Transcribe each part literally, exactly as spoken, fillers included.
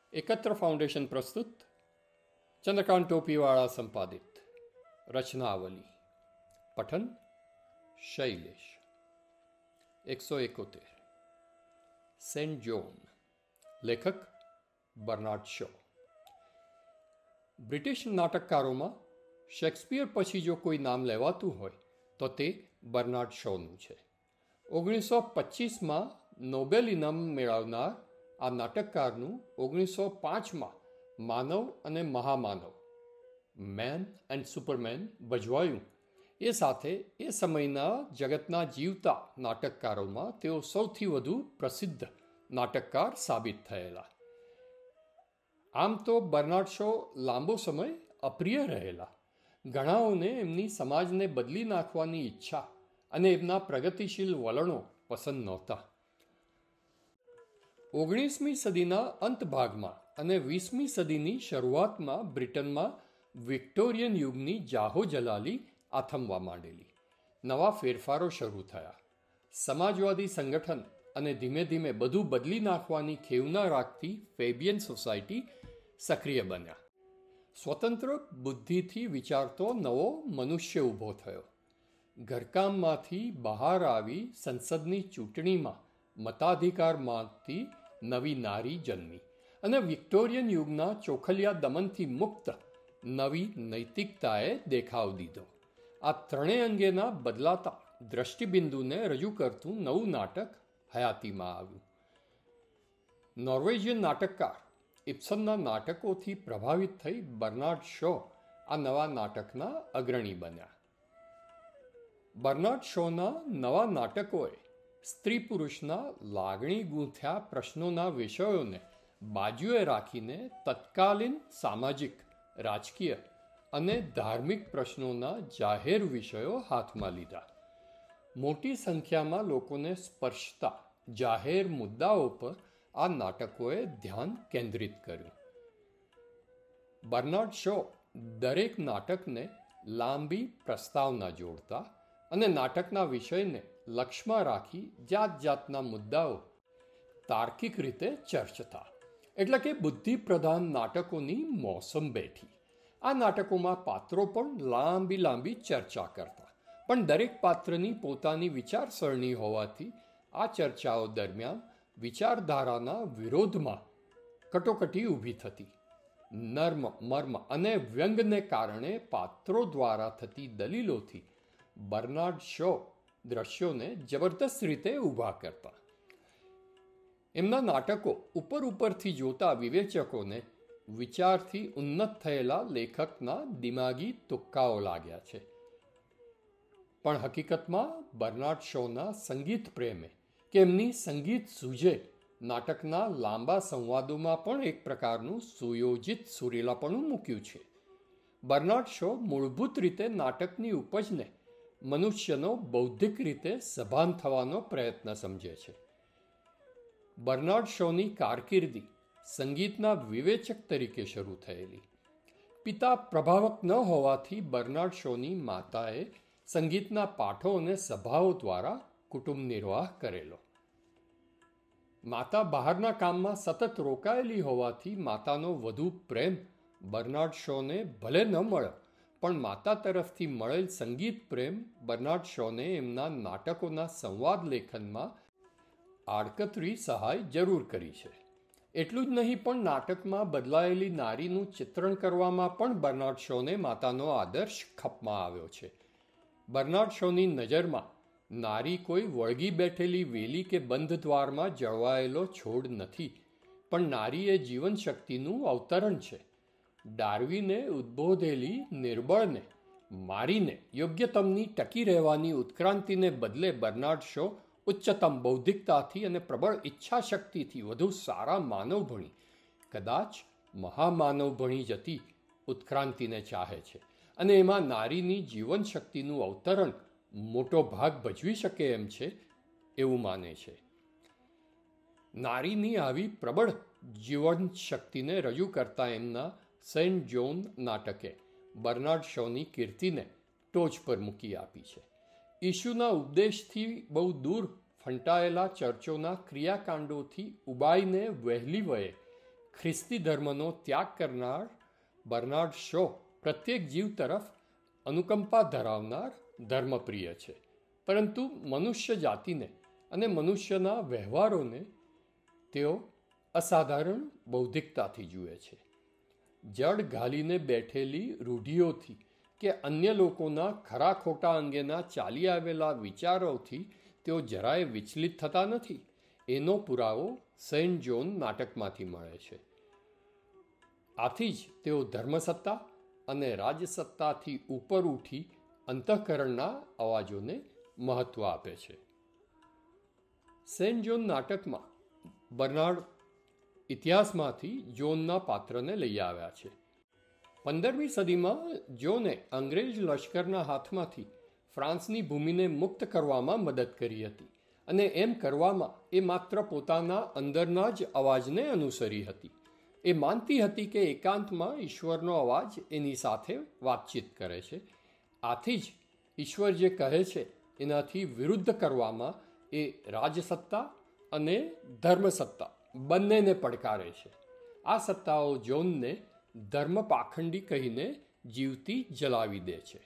एकत्र फाउंडेशन प्रस्तुत चंद्रकांत टोपीवाड़ा संपादित रचनावली पठन शैलेश एक सौ इकोतेर सेंट जॉन लेखक बर्नार्ड शॉ। ब्रिटिश नाटककारों शेक्सपियर पछी जो कोई नाम लेवातुं होय तो ते बर्नार्ड शॉनु छे। ओगनीस सौ पच्चीस में नोबेल इनाम मेळवनार आ नाटककारનું ओगनीस सौ पांच में मानव अने महामानव मैन एंड सुपरमैन भजवायुं ए साथे ए समयना जगतना जीवता नाटककारों तेओ सौथी वधु प्रसिद्ध नाटककार साबित थयेला। आम तो बर्नार्ड शॉ लांबो समय अप्रिय रहेला। घणाओने एमनी समाजने बदली नाखवानी इच्छा अने एमना प्रगतिशील वलणो पसंद नहोता। ओगણીસમી સદીના અંત ભાગમાં અને વીસમી સદીની શરૂઆતમાં બ્રિટનમાં વિક્ટોરિયન યુગની જાહો જલાલી આથમવા માંડેલી। નવા ફેરફારો શરૂ થયા। સમાજવાદી સંગઠન અને ધીમે ધીમે બધું બદલી નાખવાની ખેવના રાખતી ફેબિયન સોસાયટી સક્રિય બન્યા। સ્વતંત્ર બુદ્ધિથી વિચારતો નવો મનુષ્ય ઊભો થયો। ઘરકામમાંથી બહાર આવી સંસદની ચૂંટણીમાં મતાધિકાર માંગતી નવી નારી જન્મી અને વિક્ટોરિયન યુગના ચોખલિયા દમનથી મુક્ત નવી નૈતિકતાએ દેખાવ દીધો। આ ત્રણેય અંગેના બદલાતા દ્રષ્ટિબિંદુને રજૂ કરતું નવું નાટક હયાતીમાં આવ્યું। નોર્વેજિયન નાટકકાર ઇબ્સનના નાટકોથી પ્રભાવિત થઈ બર્નાર્ડ શો આ નવા નાટકના અગ્રણી બન્યા। બર્નાર્ડ શોના નવા નાટકોએ સ્ત્રી પુરુષના લાગણી ગૂંથ્યા પ્રશ્નોના વિષયોને બાજુએ રાખીને તત્કાલીન સામાજિક રાજકીય અને ધાર્મિક પ્રશ્નોના જાહેર વિષયો હાથમાં લીધા। મોટી સંખ્યામાં લોકોને સ્પર્શતા જાહેર મુદ્દાઓ પર આ નાટકોએ ધ્યાન કેન્દ્રિત કર્યું। બર્નાર્ડ શો દરેક નાટકને લાંબી પ્રસ્તાવના જોડતા અને નાટકના વિષયને લક્ષ્યમાં રાખી જાત જાતના મુદ્દાઓ તાર્કિક રીતે ચર્ચતા। એટલે કે બુદ્ધિ પ્રધાન નાટકોની મોસમ બેઠી। આ નાટકોમાં પાત્રો પણ લાંબી લાંબી ચર્ચા કરતા, પણ દરેક પાત્રની પોતાની વિચારસરણી હોવાથી આ ચર્ચાઓ દરમિયાન વિચારધારાના વિરોધમાં કટોકટી ઊભી થતી। નર્મ મર્મ અને વ્યંગને કારણે પાત્રો દ્વારા થતી દલીલોથી બર્નાર્ડ શો દ્રશ્યોને જબરદસ્ત રીતે ઊભા કરતા। એમના નાટકો ઉપર ઉપરથી જોતા વિવેચકોને વિચારથી ઉન્નત થયેલા લેખકના દિમાગી તુક્કાઓ લાગ્યા છે, પણ હકીકતમાં બર્નાર્ડ શોના સંગીત પ્રેમે કે એમની સંગીત સૂઝે નાટકના લાંબા સંવાદોમાં પણ એક પ્રકારનું સુયોજિત સુરીલાપણું મૂક્યું છે। બર્નાર્ડ શો મૂળભૂત રીતે નાટકની ઉપજને મનુષ્યનો બૌદ્ધિક રીતે સભાન થવાનો પ્રયત્ન સમજે છે। બર્નાર્ડ શોની કારકિર્દી સંગીતના વિવેચક તરીકે શરૂ થયેલી। પિતા પ્રભાવક ન હોવાથી બર્નાર્ડ શોની માતાએ સંગીતના પાઠો અને સભાઓ દ્વારા કુટુંબ નિર્વાહ કરેલો। માતા બહારના કામમાં સતત રોકાયેલી હોવાથી માતાનો વધુ પ્રેમ બર્નાર્ડ શોને ભલે ન મળ્યો, પણ માતા તરફથી મળેલ સંગીત પ્રેમ બર્નાર્ડ શોને એમના નાટકોના સંવાદ લેખનમાં આડકતરી સહાય જરૂર કરી છે। એટલું જ નહીં, પણ નાટકમાં બદલાયેલી નારીનું ચિત્રણ કરવામાં પણ બર્નાર્ડ શોને માતાનો આદર્શ ખપમાં આવ્યો છે। બર્નાર્ડ શોની નજરમાં નારી કોઈ વળગી બેઠેલી વેલી કે બંધ દ્વારમાં જળવાયેલો છોડ નથી, પણ નારી એ જીવન શક્તિનું અવતરણ છે। ડાર્વિને ઉદ્બોધેલી નિર્બળને મારીને યોગ્યતમની ટકી રહેવાની ઉત્ક્રાંતિને બદલે બર્નાર્ડ શો ઉચ્ચતમ બૌદ્ધિકતાથી અને પ્રબળ ઈચ્છાશક્તિથી વધુ સારા માનવ ભણી, કદાચ મહામાનવ ભણી જતી ઉત્ક્રાંતિને ચાહે છે અને એમાં નારીની જીવન શક્તિનું અવતરણ મોટો ભાગ ભજવી શકે એમ છે એવું માને છે। નારીની આવી પ્રબળ જીવન શક્તિને રજૂ કરતા એમના સેન્ટ જોન નાટકે બર્નાર્ડ શોની કીર્તિને ટોચ પર મૂકી આપી છે। ઈશુના ઉપદેશથી બહુ દૂર ફંટાયેલા ચર્ચોના ક્રિયાકાંડોથી ઉબાઈને વહેલી વયે ખ્રિસ્તી ધર્મનો ત્યાગ કરનાર બર્નાર્ડ શો પ્રત્યેક જીવ તરફ અનુકંપા ધરાવનાર ધર્મપ્રિય છે, પરંતુ મનુષ્ય જાતિને અને મનુષ્યના વ્યવહારોને તેઓ અસાધારણ બૌદ્ધિકતાથી જુએ છે. જડ ઘાલીને બેઠેલી રૂઢિઓથી કે અન્ય લોકોના ખરા ખોટા અંગેના ચાલી આવેલા વિચારોથી તેઓ જરાય વિચલિત થતા નથી, એનો પુરાવો સેન્ટ જોન નાટકમાંથી મળે છે. આથી જ તેઓ ધર્મસત્તા અને રાજસત્તાથી ઉપર ઉઠી અંતઃકરણના અવાજોને મહત્વ આપે છે. સેન્ટ જોન નાટકમાં બર્નાર્ડ ઇતિહાસમાંથી જોનના પાત્રને લઈ આવ્યા છે. પંદરમી સદીમાં જોને અંગ્રેજ લશ્કરના હાથમાંથી ફ્રાન્સની ભૂમિને મુક્ત કરવામાં મદદ કરી હતી, અને એમ કરવામાં એ માત્ર પોતાના અંદરના જ અવાજને અનુસરી હતી. એ માનતી હતી કે એકાંતમાં ઈશ્વરનો અવાજ એની સાથે વાતચીત કરે છે. આથી જ ઈશ્વર જે કહે છે એનાથી વિરુદ્ધ કરવામાં એ રાજસત્તા અને ધર્મસત્તા બંનેને પડકારે છે. આ સત્તાઓ જોનને ધર્મ પાખંડી કહીને જીવતી જલાવી દે છે.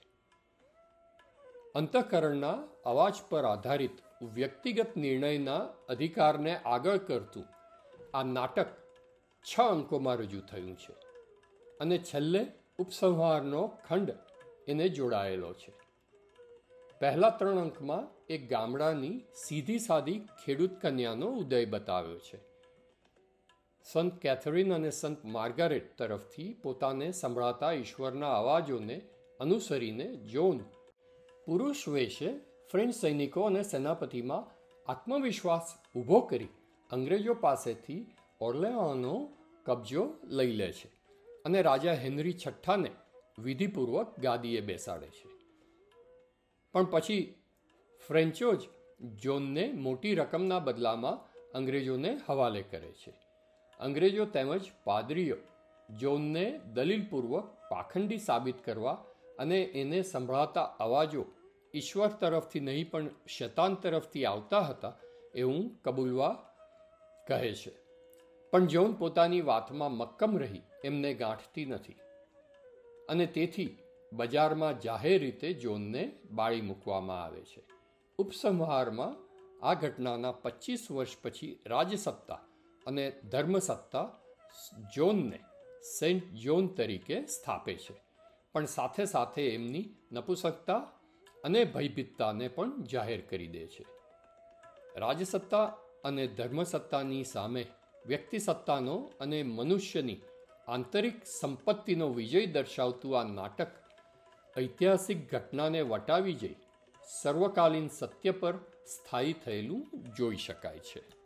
અંતઃકરણના અવાજ પર આધારિત વ્યક્તિગત નિર્ણયના અધિકારને આગળ કરતું આ નાટક છ અંકોમાં રજૂ થયું છે, અને છેલ્લે ઉપસંહારનો ખંડ એને જોડાયેલો છે. પહેલા ત્રણ અંકમાં એક ગામડાની સીધી સાદી ખેડૂત કન્યાનો ઉદય બતાવ્યો છે. સંત કેથરીન અને સંત માર્ગારેટ તરફથી પોતાને સંભળાતા ઈશ્વરના અવાજોને અનુસરીને જોન પુરુષ વેશે ફ્રેન્ચ સૈનિકો અને સેનાપતિમાં આત્મવિશ્વાસ ઊભો કરી અંગ્રેજો પાસેથી ઓર્લેઆનનો કબજો લઈ લે છે, અને રાજા હેનરી છઠ્ઠાને વિધિપૂર્વક ગાદીએ બેસાડે છે. પણ પછી ફ્રેન્ચો જ જોનને મોટી રકમના બદલામાં અંગ્રેજોને હવાલે કરે છે. અંગ્રેજો તેમજ પાદરીઓ જોનને દલીલપૂર્વક પાખંડી સાબિત કરવા અને એને સંભળાતા અવાજો ઈશ્વર તરફથી નહીં પણ શૈતાન તરફથી આવતા હતા એવું કબૂલવા કહે છે. પણ જોન પોતાની વાતમાં મક્કમ રહી એમને ગાંઠતી નથી, અને તેથી બજારમાં જાહેર રીતે જોનને બાળી મૂકવામાં આવે છે. ઉપસંહારમાં આ ઘટનાના પચીસ વર્ષ પછી રાજસત્તા અને ધર્મસત્તા જોનને સેન્ટ જોન તરીકે સ્થાપે છે, પણ સાથે સાથે એમની નપુંસકતા અને ભયભીતતાને પણ જાહેર કરી દે છે. રાજસત્તા અને ધર્મસત્તાની સામે વ્યક્તિસત્તાનો અને મનુષ્યની આંતરિક સંપત્તિનો વિજય દર્શાવતું આ નાટક ઐતિહાસિક ઘટનાને વટાવી જઈ સર્વકાલીન સત્ય પર સ્થાયી થયેલું જોઈ શકાય છે.